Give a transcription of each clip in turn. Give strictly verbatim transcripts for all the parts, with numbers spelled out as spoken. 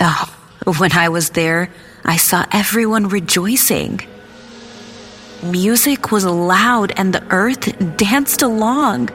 Oh, when I was there, I saw everyone rejoicing. Music was loud and the earth danced along.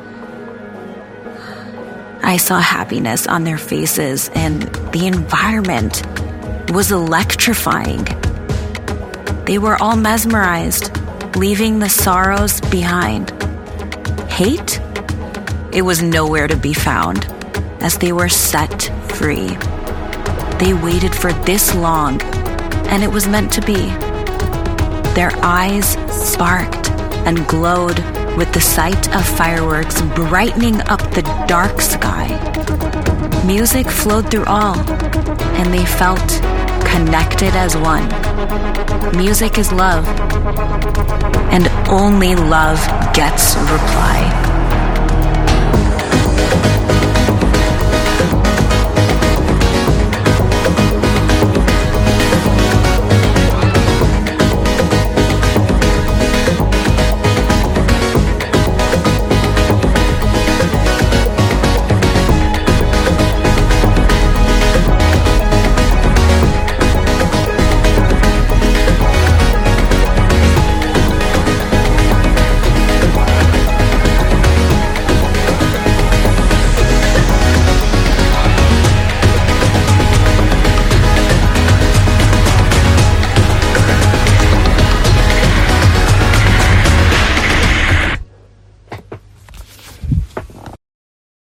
I saw happiness on their faces and the environment was electrifying. They were all mesmerized, leaving the sorrows behind. Hate? It was nowhere to be found, as they were set free. They waited for this long, and it was meant to be. Their eyes sparked and glowed with the sight of fireworks brightening up the dark sky. Music flowed through all, and they felt connected as one. Music is love, and only love gets reply.